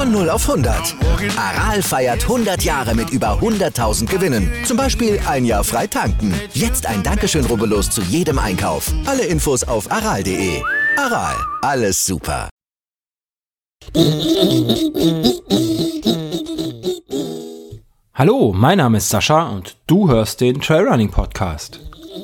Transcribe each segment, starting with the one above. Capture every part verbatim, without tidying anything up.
Von null auf hundert. Aral feiert hundert Jahre mit über hunderttausend Gewinnen. Zum Beispiel ein Jahr frei tanken. Jetzt ein Dankeschön, rubbellos zu jedem Einkauf. Alle Infos auf aral punkt de. Aral, alles super. Hallo, mein Name ist Sascha und du hörst den Trailrunning Podcast.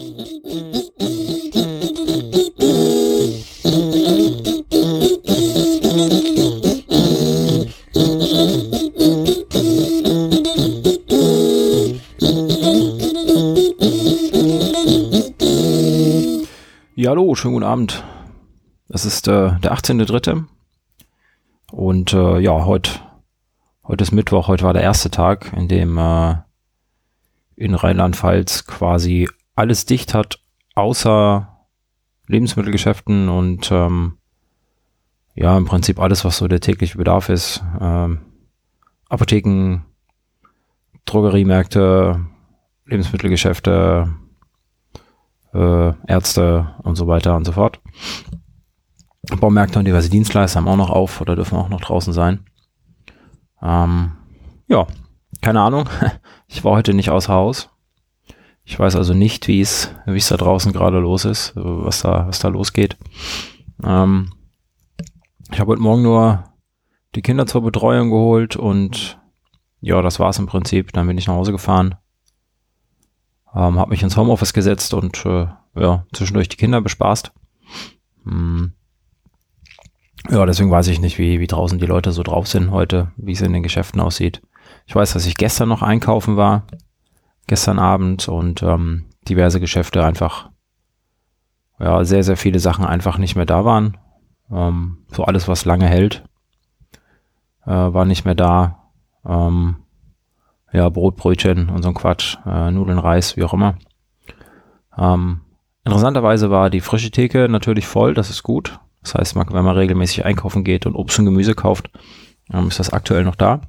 Ja, hallo, schönen guten Abend. Es ist äh, der achtzehnter dritte und äh, ja, heute heute ist Mittwoch, heute war der erste Tag, in dem äh, in Rheinland-Pfalz quasi alles dicht hat, außer Lebensmittelgeschäften und ähm, ja, im Prinzip alles, was so der tägliche Bedarf ist. Ähm, Apotheken, Drogeriemärkte, Lebensmittelgeschäfte, äh, Ärzte und so weiter und so fort. Baumärkte und diverse Dienstleister haben auch noch auf oder dürfen auch noch draußen sein. Ähm, ja, keine Ahnung. Ich war heute nicht außer Haus. Ich weiß also nicht, wie es wie es da draußen gerade los ist, was da was da losgeht. Ähm, ich habe heute Morgen nur die Kinder zur Betreuung geholt und ja, das war's im Prinzip. Dann bin ich nach Hause gefahren, ähm, habe mich ins Homeoffice gesetzt und äh, ja, zwischendurch die Kinder bespaßt. Hm. Ja, deswegen weiß ich nicht, wie, wie draußen die Leute so drauf sind heute, wie es in den Geschäften aussieht. Ich weiß, dass ich gestern noch einkaufen war, gestern Abend und ähm, diverse Geschäfte einfach, ja, sehr, sehr viele Sachen einfach nicht mehr da waren. Ähm, so alles, was lange hält, äh, war nicht mehr da. Ähm, ja, Brot, Brötchen und so ein Quatsch, äh, Nudeln, Reis, wie auch immer. Ähm, interessanterweise war die frische Theke natürlich voll, das ist gut. Das heißt, wenn man regelmäßig einkaufen geht und Obst und Gemüse kauft, ähm, ist das aktuell noch da.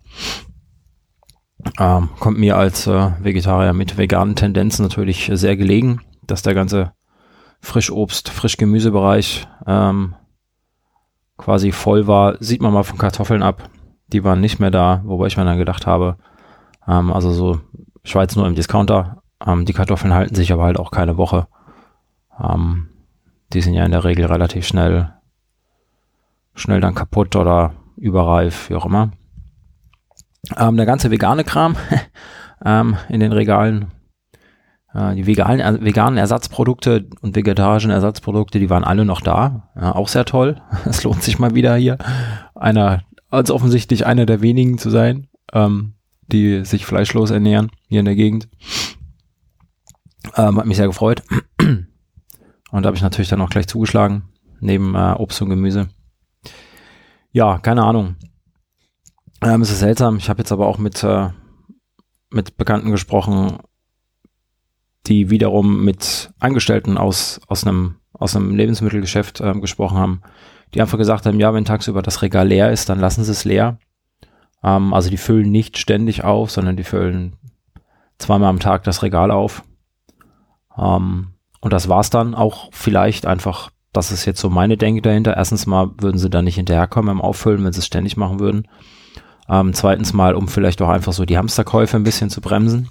Ähm, kommt mir als äh, Vegetarier mit veganen Tendenzen natürlich sehr gelegen, dass der ganze Frischobst, Frischgemüsebereich ähm, quasi voll war. Sieht man mal von Kartoffeln ab. Die waren nicht mehr da, wobei ich mir dann gedacht habe, ähm, also so Schweiz nur im Discounter. Ähm, die Kartoffeln halten sich aber halt auch keine Woche. Ähm, die sind ja in der Regel relativ schnell schnell dann kaputt oder überreif, wie auch immer. Ähm, der ganze vegane Kram ähm, in den Regalen, äh, die veganen, äh, veganen Ersatzprodukte und vegetarischen Ersatzprodukte, die waren alle noch da. Ja, auch sehr toll. Es lohnt sich mal wieder hier, einer, also offensichtlich einer der wenigen zu sein, ähm, die sich fleischlos ernähren hier in der Gegend. Ähm, hat mich sehr gefreut. Und da habe ich natürlich dann auch gleich zugeschlagen, neben äh, Obst und Gemüse. Ja, keine Ahnung. Ähm, es ist seltsam. Ich habe jetzt aber auch mit, äh, mit Bekannten gesprochen, die wiederum mit Angestellten aus, aus einem, aus einem Lebensmittelgeschäft äh, gesprochen haben, die einfach gesagt haben, ja, wenn tagsüber das Regal leer ist, dann lassen sie es leer. Ähm, also die füllen nicht ständig auf, sondern die füllen zweimal am Tag das Regal auf. Ähm, Und das war's dann auch vielleicht einfach, das ist jetzt so meine Denke dahinter. Erstens mal würden sie da nicht hinterherkommen beim Auffüllen, wenn sie es ständig machen würden. Ähm, zweitens mal, um vielleicht auch einfach so die Hamsterkäufe ein bisschen zu bremsen.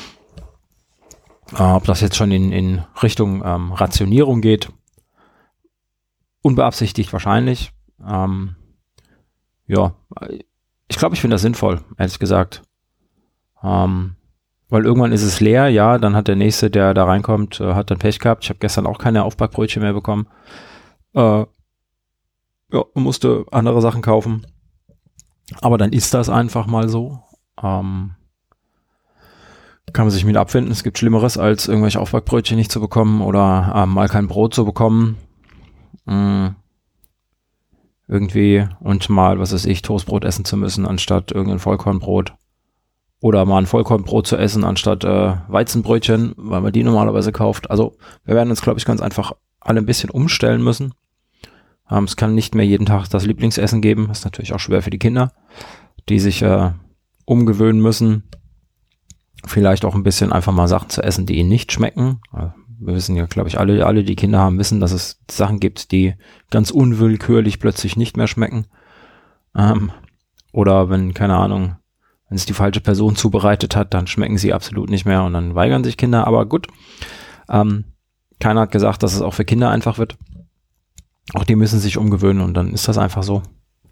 Äh, ob das jetzt schon in, in Richtung ähm, Rationierung geht, unbeabsichtigt wahrscheinlich. Ähm, ja, ich glaube, ich finde das sinnvoll, ehrlich gesagt. Ähm, Weil irgendwann ist es leer, ja, dann hat der Nächste, der da reinkommt, äh, hat dann Pech gehabt. Ich habe gestern auch keine Aufbackbrötchen mehr bekommen. Äh, ja, musste andere Sachen kaufen. Aber dann ist das einfach mal so. Ähm, kann man sich mit abfinden. Es gibt Schlimmeres, als irgendwelche Aufbackbrötchen nicht zu bekommen oder äh, mal kein Brot zu bekommen. Mm, irgendwie und mal, was weiß ich, Toastbrot essen zu müssen, anstatt irgendein Vollkornbrot. Oder mal ein Vollkornbrot zu essen, anstatt äh, Weizenbrötchen, weil man die normalerweise kauft. Also wir werden uns, glaube ich, ganz einfach alle ein bisschen umstellen müssen. Ähm, es kann nicht mehr jeden Tag das Lieblingsessen geben. Das ist natürlich auch schwer für die Kinder, die sich äh, umgewöhnen müssen. Vielleicht auch ein bisschen einfach mal Sachen zu essen, die ihnen nicht schmecken. Wir wissen ja, glaube ich, alle, alle, die Kinder haben, wissen, dass es Sachen gibt, die ganz unwillkürlich plötzlich nicht mehr schmecken. Ähm, Oder wenn, keine Ahnung, wenn es die falsche Person zubereitet hat, dann schmecken sie absolut nicht mehr und dann weigern sich Kinder. Aber gut, ähm, keiner hat gesagt, dass es auch für Kinder einfach wird. Auch die müssen sich umgewöhnen und dann ist das einfach so.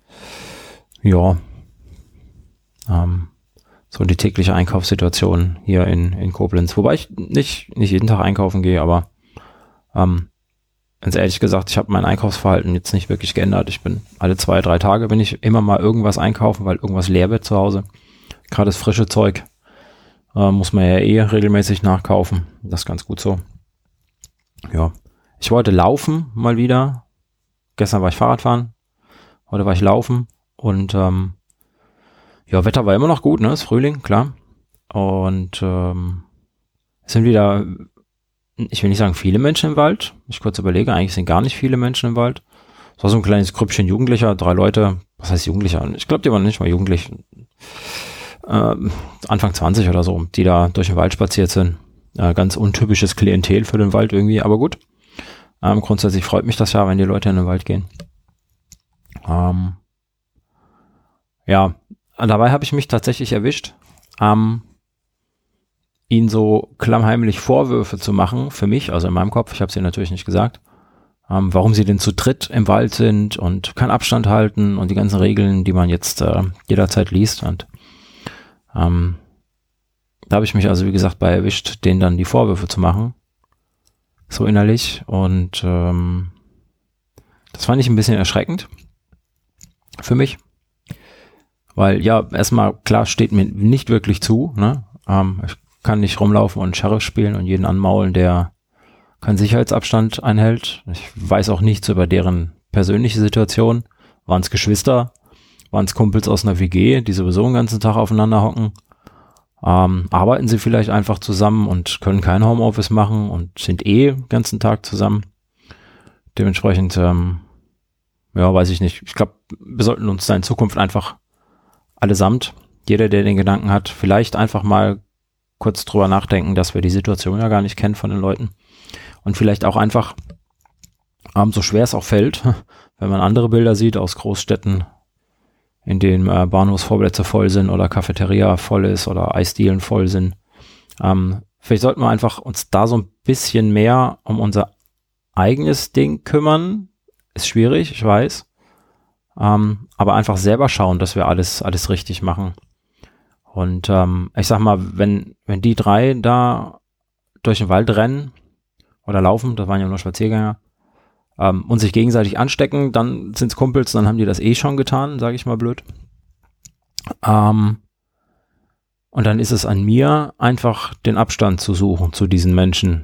Ja. Ähm, so die tägliche Einkaufssituation hier in, in Koblenz. Wobei ich nicht, nicht jeden Tag einkaufen gehe, aber ähm, ganz ehrlich gesagt, ich habe mein Einkaufsverhalten jetzt nicht wirklich geändert. Ich bin alle zwei, drei Tage bin ich immer mal irgendwas einkaufen, weil irgendwas leer wird zu Hause. Gerade das frische Zeug äh, muss man ja eh regelmäßig nachkaufen. Das ist ganz gut so. Ja, ich wollte laufen mal wieder. Gestern war ich Fahrradfahren, heute war ich laufen und ähm, ja, Wetter war immer noch gut, ne? Ist Frühling, klar. Und ähm, es sind wieder, ich will nicht sagen viele Menschen im Wald. Ich kurz überlege, eigentlich sind gar nicht viele Menschen im Wald. Es war so ein kleines Grüppchen Jugendlicher, drei Leute, was heißt Jugendlicher? Ich glaube, die waren nicht mal jugendlich. Äh, Anfang zwanzig oder so, die da durch den Wald spaziert sind. Äh, ganz untypisches Klientel für den Wald irgendwie, aber gut. Ähm, grundsätzlich freut mich das ja, wenn die Leute in den Wald gehen. Ähm, ja, dabei habe ich mich tatsächlich erwischt, ähm, ihnen so klammheimlich Vorwürfe zu machen, für mich, also in meinem Kopf, ich habe es ihnen natürlich nicht gesagt, ähm, warum sie denn zu dritt im Wald sind und keinen Abstand halten und die ganzen Regeln, die man jetzt äh, jederzeit liest. Und ähm, da habe ich mich also, wie gesagt, bei erwischt, denen dann die Vorwürfe zu machen. So innerlich und ähm, das fand ich ein bisschen erschreckend für mich, weil ja, erstmal klar steht mir nicht wirklich zu, ne? Ähm, ich kann nicht rumlaufen und Sheriff spielen und jeden anmaulen, der keinen Sicherheitsabstand einhält. Ich weiß auch nichts über deren persönliche Situation. Waren es Geschwister? Waren es Kumpels aus einer W G, die sowieso den ganzen Tag aufeinander hocken? Ähm, arbeiten sie vielleicht einfach zusammen und können kein Homeoffice machen und sind eh den ganzen Tag zusammen. Dementsprechend, ähm, ja, weiß ich nicht. Ich glaube, wir sollten uns da in Zukunft einfach allesamt, jeder, der den Gedanken hat, vielleicht einfach mal kurz drüber nachdenken, dass wir die Situation ja gar nicht kennen von den Leuten. Und vielleicht auch einfach, ähm, so schwer es auch fällt, wenn man andere Bilder sieht aus Großstädten, in denen äh, Bahnhofsvorplätze voll sind oder Cafeteria voll ist oder Eisdielen voll sind. Ähm, vielleicht sollten wir einfach uns da so ein bisschen mehr um unser eigenes Ding kümmern. Ist schwierig, ich weiß. Ähm, aber einfach selber schauen, dass wir alles, alles richtig machen. Und ähm, ich sag mal, wenn, wenn die drei da durch den Wald rennen oder laufen, das waren ja nur Spaziergänger, Ähm, und sich gegenseitig anstecken, dann sind's Kumpels, dann haben die das eh schon getan, sage ich mal blöd. Ähm, und dann ist es an mir, einfach den Abstand zu suchen zu diesen Menschen.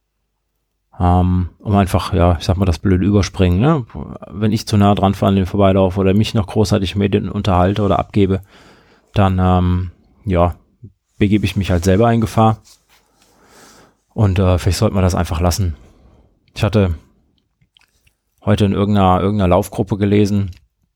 Ähm, um einfach, ja, ich sag mal, das blöde Überspringen, ne? Wenn ich zu nah dran fahre, an den vorbeilaufe oder mich noch großartig mit denen unterhalte oder abgebe, dann, ähm, ja, begebe ich mich halt selber in Gefahr. Und äh, vielleicht sollte man das einfach lassen. Ich hatte heute in irgendeiner, irgendeiner Laufgruppe gelesen.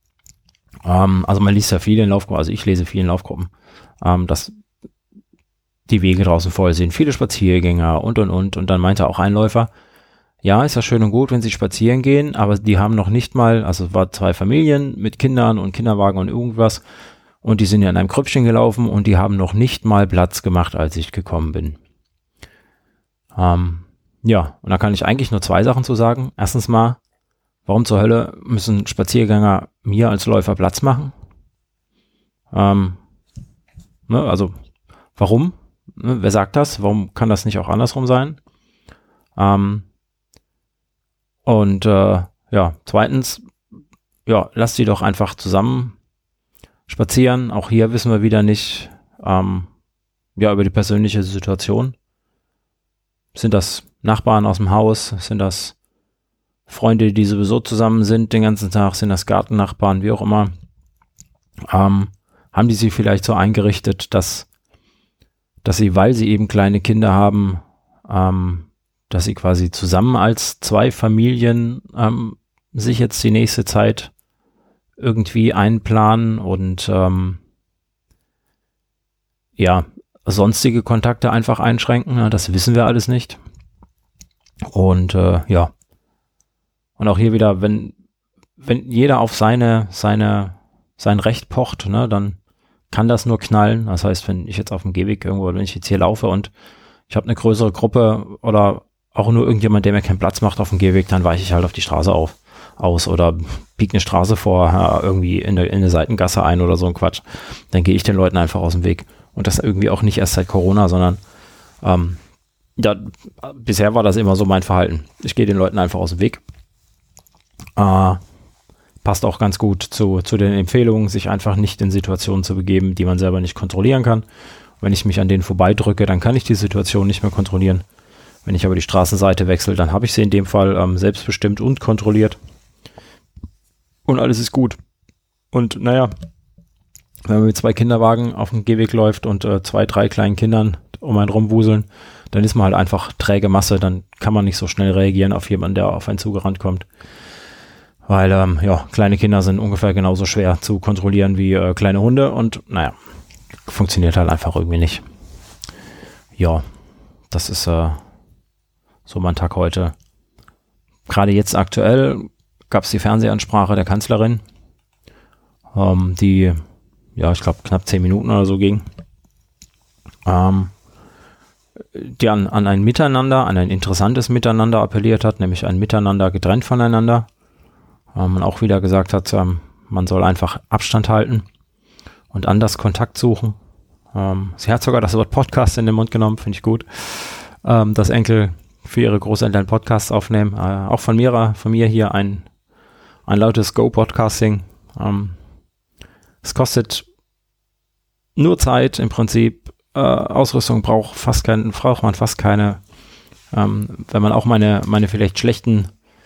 Ähm, also man liest ja viel in Laufgruppen, also ich lese viel in Laufgruppen, ähm, dass die Wege draußen voll sind, viele Spaziergänger und und und. Und dann meinte auch ein Läufer, ja, ist ja schön und gut, wenn sie spazieren gehen, aber die haben noch nicht mal, also es waren zwei Familien mit Kindern und Kinderwagen und irgendwas und die sind ja in einem Grüppchen gelaufen und die haben noch nicht mal Platz gemacht, als ich gekommen bin. Ähm, ja, und da kann ich eigentlich nur zwei Sachen zu sagen. Erstens mal, warum zur Hölle müssen Spaziergänger mir als Läufer Platz machen? Ähm, ne, also, warum? Ne, wer sagt das? Warum kann das nicht auch andersrum sein? Ähm, und äh, ja, zweitens, ja, lasst sie doch einfach zusammen spazieren. Auch hier wissen wir wieder nicht, ähm, ja, über die persönliche Situation. Sind das Nachbarn aus dem Haus? Sind das Freunde, die sowieso zusammen sind den ganzen Tag? Sind das Gartennachbarn? Wie auch immer. Ähm, haben die sich vielleicht so eingerichtet, dass, dass sie, weil sie eben kleine Kinder haben, ähm, dass sie quasi zusammen als zwei Familien ähm, sich jetzt die nächste Zeit irgendwie einplanen und ähm, ja, sonstige Kontakte einfach einschränken. Ja, das wissen wir alles nicht. Und äh, ja. Und auch hier wieder, wenn, wenn jeder auf seine, seine, sein Recht pocht, ne, dann kann das nur knallen. Das heißt, wenn ich jetzt auf dem Gehweg irgendwo, wenn ich jetzt hier laufe und ich habe eine größere Gruppe oder auch nur irgendjemand, der mir keinen Platz macht auf dem Gehweg, dann weiche ich halt auf die Straße auf, aus oder biege eine Straße vor, ja, irgendwie in eine, in eine Seitengasse ein oder so ein Quatsch. Dann gehe ich den Leuten einfach aus dem Weg. Und das irgendwie auch nicht erst seit Corona, sondern ähm, ja, bisher war das immer so mein Verhalten. Ich gehe den Leuten einfach aus dem Weg. Äh, passt auch ganz gut zu, zu den Empfehlungen, sich einfach nicht in Situationen zu begeben, die man selber nicht kontrollieren kann. Wenn ich mich an denen vorbeidrücke, dann kann ich die Situation nicht mehr kontrollieren. Wenn ich aber die Straßenseite wechsle, dann habe ich sie in dem Fall ähm, selbstbestimmt und kontrolliert. Und alles ist gut. Und naja, wenn man mit zwei Kinderwagen auf dem Gehweg läuft und äh, zwei, drei kleinen Kindern um einen rumwuseln, dann ist man halt einfach träge Masse, dann kann man nicht so schnell reagieren auf jemanden, der auf einen zugerannt kommt. Weil, ähm, ja, kleine Kinder sind ungefähr genauso schwer zu kontrollieren wie äh, kleine Hunde und naja, funktioniert halt einfach irgendwie nicht. Ja, das ist äh, so mein Tag heute. Gerade jetzt aktuell gab es die Fernsehansprache der Kanzlerin, ähm, die, ja, ich glaube, knapp zehn Minuten oder so ging. Ähm, die an, an ein Miteinander, an ein interessantes Miteinander appelliert hat, nämlich ein Miteinander getrennt voneinander. Ähm, und auch wieder gesagt hat, ähm, man soll einfach Abstand halten und anders Kontakt suchen. Ähm, sie hat sogar das Wort Podcast in den Mund genommen, finde ich gut. Ähm, dass Enkel für ihre Großeltern Podcasts aufnehmen. Äh, auch von mir, von mir hier ein, ein lautes Go-Podcasting. Ähm, es kostet nur Zeit im Prinzip. Äh, Ausrüstung braucht fast kein, braucht man fast keine. Ähm, wenn man auch meine, meine vielleicht schlechten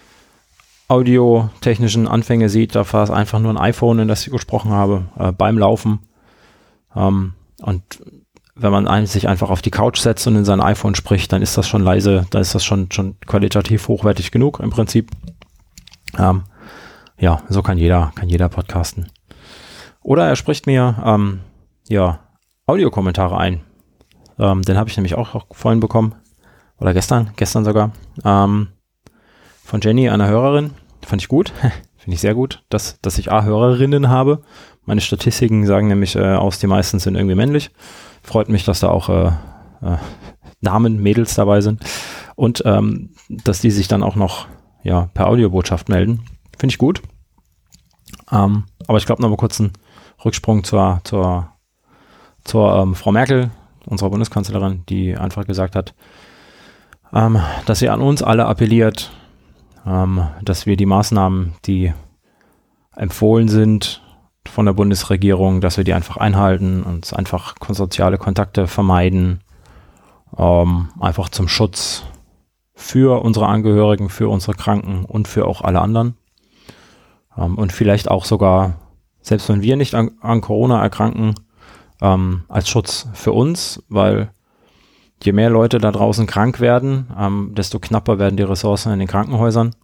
audiotechnischen Anfänge sieht, da war es einfach nur ein iPhone, in das ich gesprochen habe, äh, beim Laufen. Ähm, und wenn man ein, sich einfach auf die Couch setzt und in sein iPhone spricht, dann ist das schon leise, dann ist das schon, schon qualitativ hochwertig genug im Prinzip. Ähm, ja, so kann jeder, kann jeder podcasten. Oder er spricht mir, ähm, ja, Audiokommentare ein. Ähm, den habe ich nämlich auch, auch vorhin bekommen. Oder gestern, gestern sogar. Ähm, von Jenny, einer Hörerin. Fand ich gut. Finde ich sehr gut, dass, dass ich A, Hörerinnen habe. Meine Statistiken sagen nämlich äh, aus, die meisten sind irgendwie männlich. Freut mich, dass da auch äh, äh, Damen, Mädels dabei sind. Und ähm, dass die sich dann auch noch ja, per Audiobotschaft melden. Finde ich gut. Ähm, aber ich glaube noch mal kurz einen Rücksprung zur, zur, zur ähm, Frau Merkel, unserer Bundeskanzlerin, die einfach gesagt hat, ähm, dass sie an uns alle appelliert, ähm, dass wir die Maßnahmen, die empfohlen sind von der Bundesregierung, dass wir die einfach einhalten und einfach soziale Kontakte vermeiden, ähm, einfach zum Schutz für unsere Angehörigen, für unsere Kranken und für auch alle anderen. Ähm, und vielleicht auch sogar, selbst wenn wir nicht an, an Corona erkranken, ähm, als Schutz für uns, weil je mehr Leute da draußen krank werden, ähm, desto knapper werden die Ressourcen in den Krankenhäusern.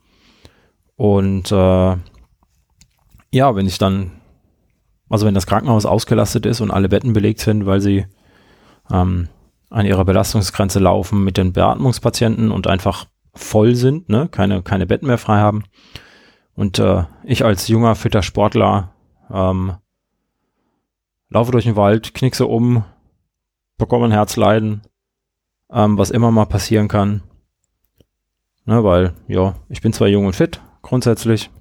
Und äh, ja, wenn ich dann, also wenn das Krankenhaus ausgelastet ist und alle Betten belegt sind, weil sie ähm, an ihrer Belastungsgrenze laufen mit den Beatmungspatienten und einfach voll sind, ne, keine, keine Betten mehr frei haben. Und äh, ich als junger, fitter Sportler ähm, laufe durch den Wald, knickse um, bekomme ein Herzleiden, ähm, was immer mal passieren kann. Ne, weil, ja, ich bin zwar jung und fit, grundsätzlich,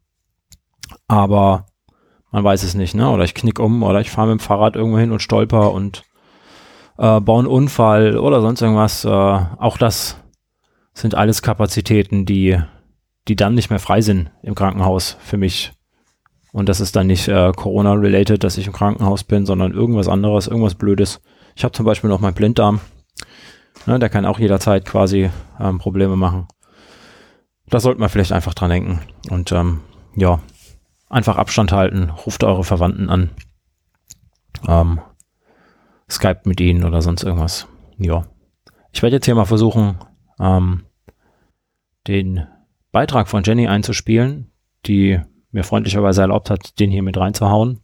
aber man weiß es nicht, ne? Oder ich knick um oder ich fahre mit dem Fahrrad irgendwo hin und stolper und äh, baue einen Unfall oder sonst irgendwas. Äh, auch das sind alles Kapazitäten, die, die dann nicht mehr frei sind im Krankenhaus für mich. Und das ist dann nicht äh, Corona-related, dass ich im Krankenhaus bin, sondern irgendwas anderes, irgendwas Blödes. Ich habe zum Beispiel noch meinen Blinddarm. Ne, der kann auch jederzeit quasi ähm, Probleme machen. Da sollte man vielleicht einfach dran denken. Und ähm, ja, einfach Abstand halten. Ruft eure Verwandten an. Ähm, Skype mit ihnen oder sonst irgendwas. Ja. Ich werde jetzt hier mal versuchen, ähm, den Beitrag von Jenny einzuspielen, die mir freundlicherweise erlaubt hat, den hier mit reinzuhauen.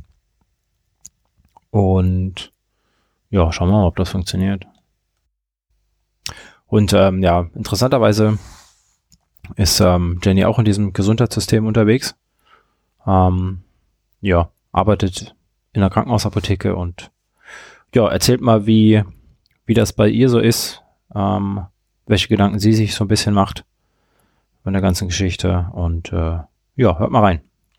Und ja, schauen wir mal, ob das funktioniert. Und ähm, ja, interessanterweise ist ähm, Jenny auch in diesem Gesundheitssystem unterwegs. Ähm, ja, arbeitet in der Krankenhausapotheke und ja, erzählt mal, wie, wie das bei ihr so ist, ähm, welche Gedanken sie sich so ein bisschen macht von der ganzen Geschichte und äh, ja, hört mal rein.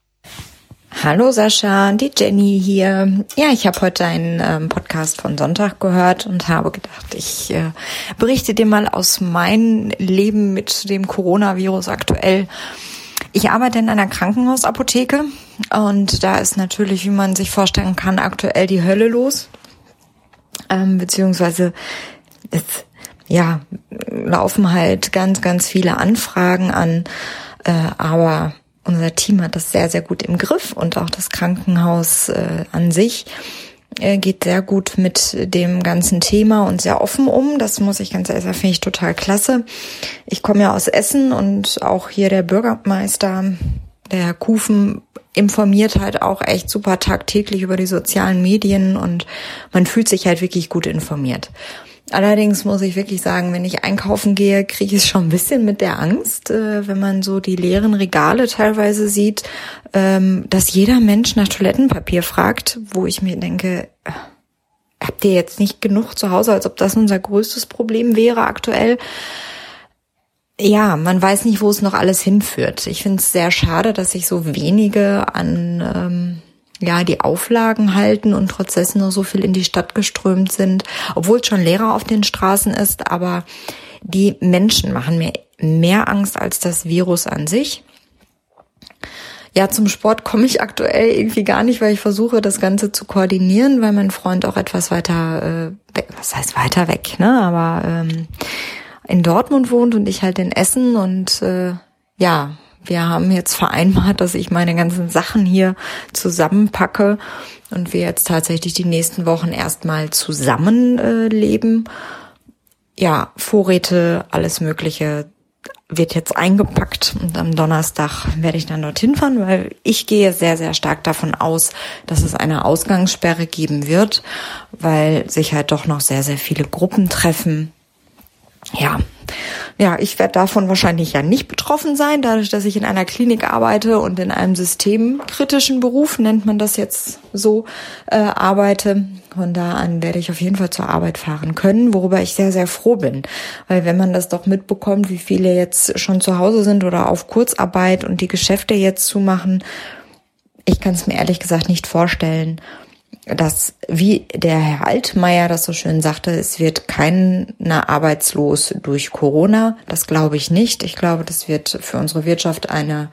Hallo Sascha, die Jenny hier. Ja, ich habe heute einen ähm, Podcast von Sonntag gehört und habe gedacht, ich äh, berichte dir mal aus meinem Leben mit dem Coronavirus aktuell. Ich arbeite in einer Krankenhausapotheke und da ist natürlich, wie man sich vorstellen kann, aktuell die Hölle los. Ähm, beziehungsweise es, ja, laufen halt ganz, ganz viele Anfragen an, äh, aber unser Team hat das sehr, sehr gut im Griff und auch das Krankenhaus äh, an sich äh, geht sehr gut mit dem ganzen Thema und sehr offen um. Das muss ich ganz ehrlich sagen, finde ich total klasse. Ich komme ja aus Essen und auch hier der Bürgermeister, der Herr Kufen, informiert halt auch echt super tagtäglich über die sozialen Medien und man fühlt sich halt wirklich gut informiert. Allerdings muss ich wirklich sagen, wenn ich einkaufen gehe, kriege ich es schon ein bisschen mit der Angst, äh, wenn man so die leeren Regale teilweise sieht, ähm, dass jeder Mensch nach Toilettenpapier fragt, wo ich mir denke, äh, habt ihr jetzt nicht genug zu Hause, als ob das unser größtes Problem wäre aktuell? Ja, man weiß nicht, wo es noch alles hinführt. Ich finde es sehr schade, dass sich so wenige an ähm, ja die Auflagen halten und trotz dessen noch so viel in die Stadt geströmt sind, obwohl es schon leerer auf den Straßen ist, aber die Menschen machen mir mehr Angst als das Virus an sich. Ja, zum Sport komme ich aktuell irgendwie gar nicht, weil ich versuche, das Ganze zu koordinieren, weil mein Freund auch etwas weiter, äh, weg, was heißt weiter weg, ne, aber ähm, in Dortmund wohnt und ich halt in Essen und äh, ja, wir haben jetzt vereinbart, dass ich meine ganzen Sachen hier zusammenpacke und wir jetzt tatsächlich die nächsten Wochen erstmal zusammen äh, leben. Ja, Vorräte, alles Mögliche wird jetzt eingepackt und am Donnerstag werde ich dann dorthin fahren, weil ich gehe sehr, sehr stark davon aus, dass es eine Ausgangssperre geben wird, weil sich halt doch noch sehr, sehr viele Gruppen treffen. Ja, ja, ich werde davon wahrscheinlich ja nicht betroffen sein, dadurch, dass ich in einer Klinik arbeite und in einem systemkritischen Beruf, nennt man das jetzt so, äh, arbeite. Von da an werde ich auf jeden Fall zur Arbeit fahren können, worüber ich sehr, sehr froh bin. Weil wenn man das doch mitbekommt, wie viele jetzt schon zu Hause sind oder auf Kurzarbeit und die Geschäfte jetzt zumachen, ich kann es mir ehrlich gesagt nicht vorstellen, dass, wie der Herr Altmaier das so schön sagte, es wird keiner arbeitslos durch Corona. Das glaube ich nicht. Ich glaube, das wird für unsere Wirtschaft eine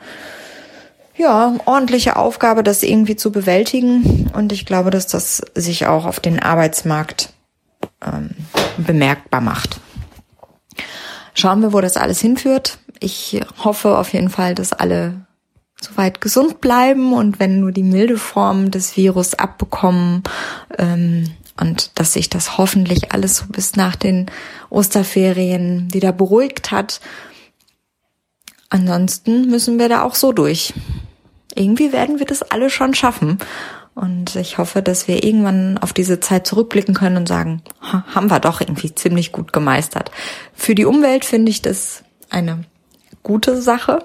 ja ordentliche Aufgabe, das irgendwie zu bewältigen. Und ich glaube, dass das sich auch auf den Arbeitsmarkt ähm, bemerkbar macht. Schauen wir, wo das alles hinführt. Ich hoffe auf jeden Fall, dass alle soweit gesund bleiben und wenn nur die milde Form des Virus abbekommen ähm, und dass sich das hoffentlich alles so bis nach den Osterferien wieder beruhigt hat. Ansonsten müssen wir da auch so durch. Irgendwie werden wir das alle schon schaffen und ich hoffe, dass wir irgendwann auf diese Zeit zurückblicken können und sagen, haben wir doch irgendwie ziemlich gut gemeistert. Für die Umwelt finde ich das eine gute Sache,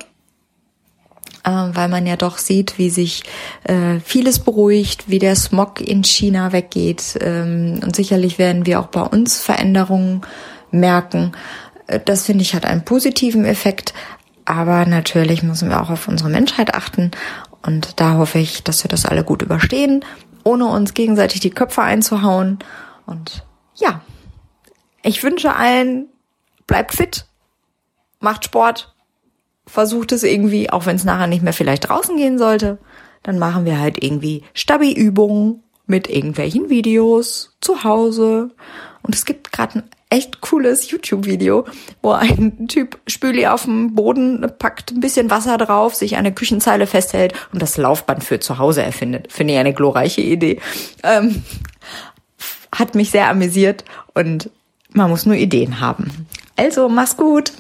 weil man ja doch sieht, wie sich äh, vieles beruhigt, wie der Smog in China weggeht. Ähm, und sicherlich werden wir auch bei uns Veränderungen merken. Das, finde ich, hat einen positiven Effekt. Aber natürlich müssen wir auch auf unsere Menschheit achten. Und da hoffe ich, dass wir das alle gut überstehen, ohne uns gegenseitig die Köpfe einzuhauen. Und ja, ich wünsche allen, bleibt fit, macht Sport, versucht es irgendwie, auch wenn es nachher nicht mehr vielleicht draußen gehen sollte, dann machen wir halt irgendwie Stabi-Übungen mit irgendwelchen Videos zu Hause. Und es gibt gerade ein echt cooles YouTube-Video, wo ein Typ Spüli auf dem Boden packt, ein bisschen Wasser drauf, sich an der Küchenzeile festhält und das Laufband für zu Hause erfindet. Finde ich eine glorreiche Idee. Ähm, hat mich sehr amüsiert und man muss nur Ideen haben. Also, mach's gut.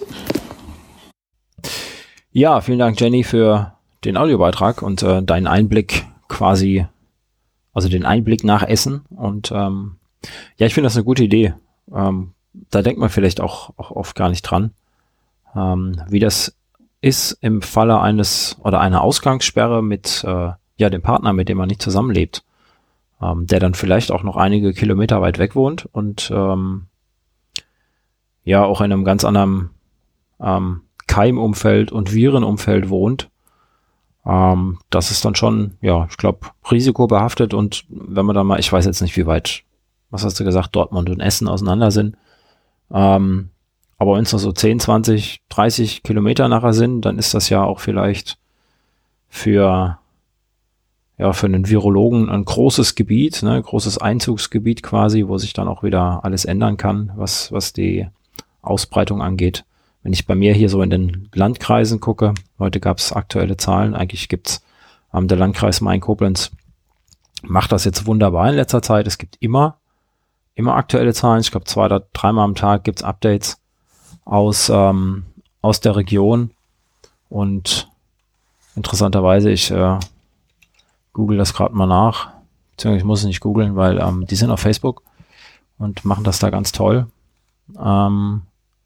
Ja, vielen Dank, Jenny, für den Audiobeitrag und äh, deinen Einblick quasi, also den Einblick nach Essen. Und ähm, ja, ich finde das eine gute Idee. Ähm, da denkt man vielleicht auch, auch oft gar nicht dran, ähm, wie das ist im Falle eines oder einer Ausgangssperre mit äh, ja, dem Partner, mit dem man nicht zusammenlebt, ähm, der dann vielleicht auch noch einige Kilometer weit weg wohnt und ähm, ja auch in einem ganz anderen ähm, Keimumfeld und Virenumfeld wohnt. Ähm, das ist dann schon, ja, ich glaube, risikobehaftet, und wenn man da mal, ich weiß jetzt nicht, wie weit, was hast du gesagt, Dortmund und Essen auseinander sind, ähm, aber wenn es noch so zehn, zwanzig, dreißig Kilometer nachher sind, dann ist das ja auch vielleicht für, ja, für einen Virologen ein großes Gebiet, ne, großes Einzugsgebiet quasi, wo sich dann auch wieder alles ändern kann, was, was die Ausbreitung angeht. Wenn ich bei mir hier so in den Landkreisen gucke, heute gab es aktuelle Zahlen, eigentlich gibt's ähm, der Landkreis Main-Koblenz macht das jetzt wunderbar in letzter Zeit. Es gibt immer, immer aktuelle Zahlen. Ich glaube, zwei oder dreimal am Tag gibt's Updates aus, ähm, aus der Region. Und interessanterweise, ich äh, google das gerade mal nach. Beziehungsweise ich muss es nicht googeln, weil ähm, die sind auf Facebook und machen das da ganz toll. Ähm,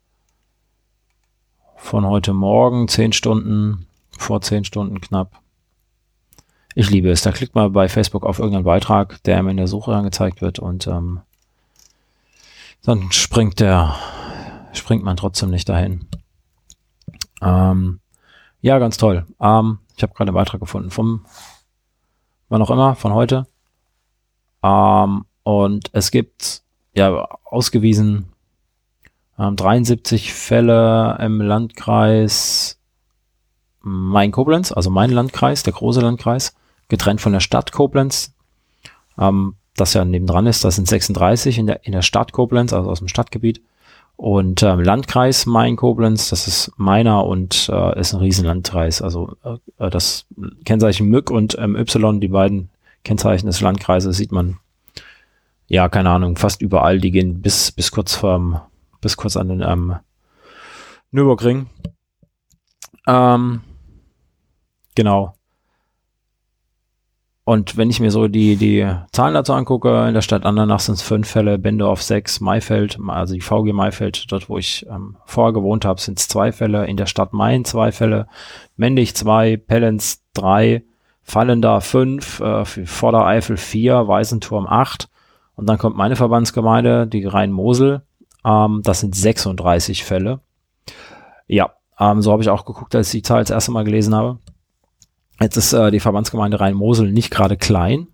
von heute Morgen, zehn Stunden, vor zehn Stunden knapp. Ich liebe es. Da klickt man bei Facebook auf irgendeinen Beitrag, der ihm in der Suche angezeigt wird, und ähm, dann springt der, springt man trotzdem nicht dahin. Ähm, ja, ganz toll. Ähm, ich habe gerade einen Beitrag gefunden vom, wann auch immer, von heute. Ähm, und es gibt ja ausgewiesen ähm, dreiundsiebzig Fälle im Landkreis Main-Koblenz, also mein Landkreis, der große Landkreis, getrennt von der Stadt Koblenz. Ähm, das ja nebendran ist, das sind sechsunddreißig in der, in der Stadt Koblenz, also aus dem Stadtgebiet. Und ähm, Landkreis Main-Koblenz, das ist meiner und äh, ist ein Riesenlandkreis. Also äh, das Kennzeichen M Ü K und ähm, Y, die beiden Kennzeichen des Landkreises, sieht man, ja, keine Ahnung, fast überall. Die gehen bis bis kurz vom, bis kurz an den ähm, Nürburgring. Ähm, genau. Und wenn ich mir so die, die Zahlen dazu angucke, in der Stadt Andernach sind es fünf Fälle, Bendorf sechs, Maifeld, also die V G Maifeld, dort wo ich ähm, vorher gewohnt habe, sind es zwei Fälle, in der Stadt Main zwei Fälle, Mendig zwei, Pellenz drei, Vallendar fünf, äh, Vordereifel vier, Weißenturm acht, und dann kommt meine Verbandsgemeinde, die Rhein-Mosel, ähm, das sind sechsunddreißig Fälle. Ja, ähm, so habe ich auch geguckt, als ich die Zahl das erste Mal gelesen habe. Jetzt ist äh, die Verbandsgemeinde Rhein-Mosel nicht gerade klein,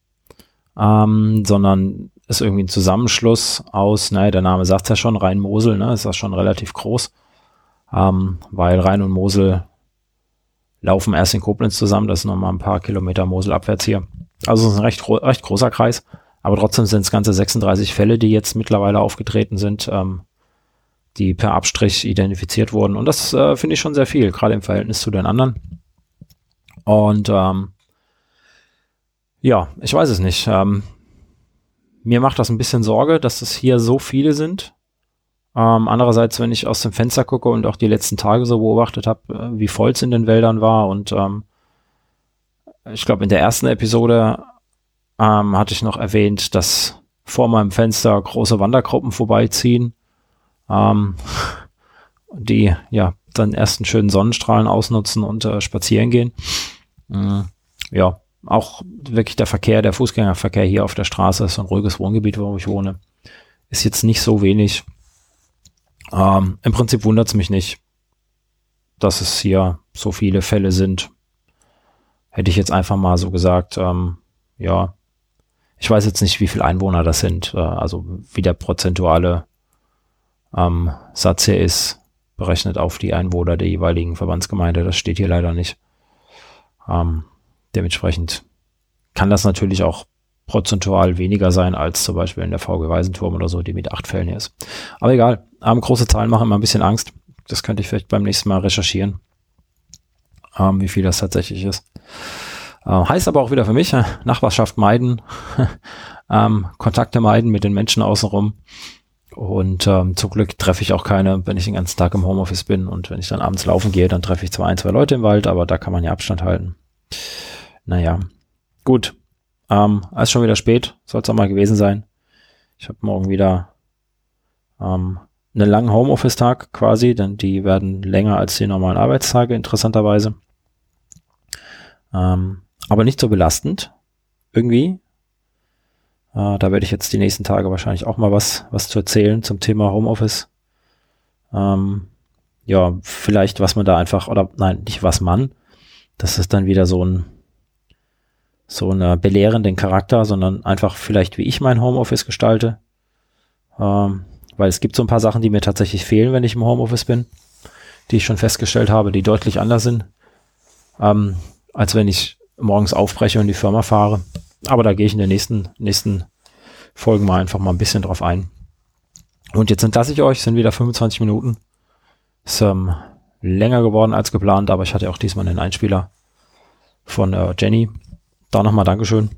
ähm, sondern ist irgendwie ein Zusammenschluss aus, naja, der Name sagt es ja schon, Rhein-Mosel, ne, ist das schon relativ groß, ähm, weil Rhein und Mosel laufen erst in Koblenz zusammen, das ist nochmal ein paar Kilometer Mosel abwärts hier. Also es ist ein recht, recht großer Kreis, aber trotzdem sind es ganze sechsunddreißig Fälle, die jetzt mittlerweile aufgetreten sind, ähm, die per Abstrich identifiziert wurden, und das äh, finde ich schon sehr viel, gerade im Verhältnis zu den anderen. Und ähm, ja, ich weiß es nicht. Ähm, mir macht das ein bisschen Sorge, dass es hier so viele sind. Ähm, andererseits, wenn ich aus dem Fenster gucke und auch die letzten Tage so beobachtet habe, wie voll es in den Wäldern war, und ähm, ich glaube, in der ersten Episode ähm, hatte ich noch erwähnt, dass vor meinem Fenster große Wandergruppen vorbeiziehen, ähm, die ja dann erst einen schönen Sonnenstrahlen ausnutzen und äh, spazieren gehen. Äh, ja, auch wirklich der Verkehr, der Fußgängerverkehr hier auf der Straße, ist so ein ruhiges Wohngebiet, wo ich wohne, ist jetzt nicht so wenig. Ähm, Im Prinzip wundert es mich nicht, dass es hier so viele Fälle sind. Hätte ich jetzt einfach mal so gesagt, ähm, ja, ich weiß jetzt nicht, wie viele Einwohner das sind, äh, also wie der prozentuale ähm, Satz hier ist, berechnet auf die Einwohner der jeweiligen Verbandsgemeinde. Das steht hier leider nicht. Ähm, dementsprechend kann das natürlich auch prozentual weniger sein als zum Beispiel in der V G Weißenturm oder so, die mit acht Fällen hier ist. Aber egal, ähm, große Zahlen machen immer ein bisschen Angst. Das könnte ich vielleicht beim nächsten Mal recherchieren, ähm, wie viel das tatsächlich ist. Äh, heißt aber auch wieder für mich, äh, Nachbarschaft meiden, ähm, Kontakte meiden mit den Menschen außenrum. Und ähm, zum Glück treffe ich auch keine, wenn ich den ganzen Tag im Homeoffice bin, und wenn ich dann abends laufen gehe, dann treffe ich zwar ein, zwei Leute im Wald, aber da kann man ja Abstand halten. Naja, gut. Ähm, es ist schon wieder spät, soll es auch mal gewesen sein. Ich habe morgen wieder ähm, einen langen Homeoffice-Tag quasi, denn die werden länger als die normalen Arbeitstage, interessanterweise. Ähm, aber nicht so belastend irgendwie. Äh, da werde ich jetzt die nächsten Tage wahrscheinlich auch mal was, was zu erzählen zum Thema Homeoffice. Ähm, ja, vielleicht was man da einfach, oder nein, nicht was man, das ist dann wieder so ein so einen belehrenden Charakter, sondern einfach vielleicht, wie ich mein Homeoffice gestalte. Ähm, weil es gibt so ein paar Sachen, die mir tatsächlich fehlen, wenn ich im Homeoffice bin, die ich schon festgestellt habe, die deutlich anders sind, ähm, als wenn ich morgens aufbreche und in die Firma fahre. Aber da gehe ich in den nächsten, nächsten Folgen mal einfach mal ein bisschen drauf ein. Und jetzt entlasse ich euch, sind wieder fünfundzwanzig Minuten. Ist ähm, länger geworden als geplant, aber ich hatte auch diesmal einen Einspieler von äh, Jenny. Da nochmal Dankeschön.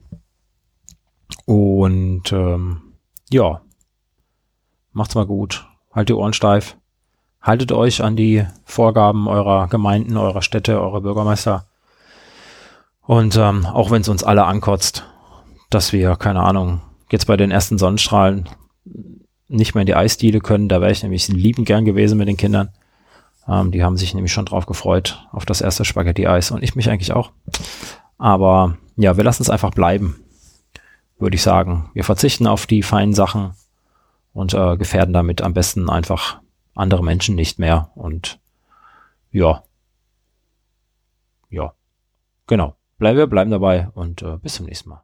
Und ähm, ja, macht's mal gut. Haltet die Ohren steif. Haltet euch an die Vorgaben eurer Gemeinden, eurer Städte, eurer Bürgermeister. Und ähm, auch wenn es uns alle ankotzt, dass wir, keine Ahnung, jetzt bei den ersten Sonnenstrahlen nicht mehr in die Eisdiele können, da wäre ich nämlich liebend gern gewesen mit den Kindern. Ähm, die haben sich nämlich schon drauf gefreut, auf das erste Spaghetti-Eis und ich mich eigentlich auch. Aber ja, wir lassen es einfach bleiben, würde ich sagen. Wir verzichten auf die feinen Sachen und äh, gefährden damit am besten einfach andere Menschen nicht mehr. Und ja, ja, genau. Bleiben wir, bleiben dabei und äh, bis zum nächsten Mal.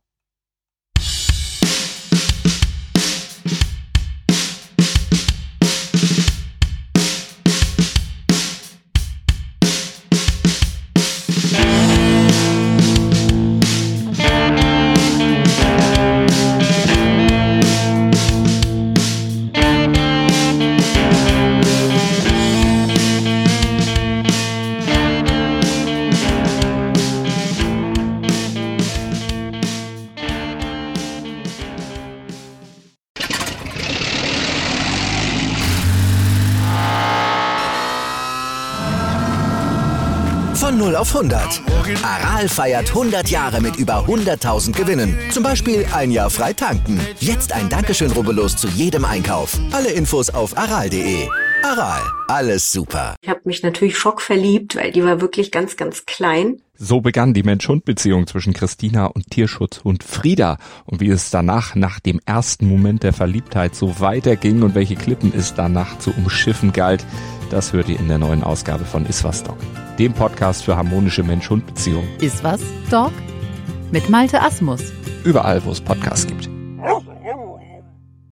Von null auf hundert. Aral feiert hundert Jahre mit über hunderttausend Gewinnen. Zum Beispiel ein Jahr frei tanken. Jetzt ein Dankeschön, rubbellos zu jedem Einkauf. Alle Infos auf aral punkt de. Aral, alles super. Ich habe mich natürlich schockverliebt, weil die war wirklich ganz, ganz klein. So begann die Mensch-Hund-Beziehung zwischen Christina und Tierschutzhund Frieda. Und wie es danach, nach dem ersten Moment der Verliebtheit, so weiterging und welche Klippen es danach zu umschiffen galt, das hört ihr in der neuen Ausgabe von Iswas Dog, dem Podcast für harmonische Mensch-Hund-Beziehungen. Iswas Dog mit Malte Asmus. Überall, wo es Podcasts gibt.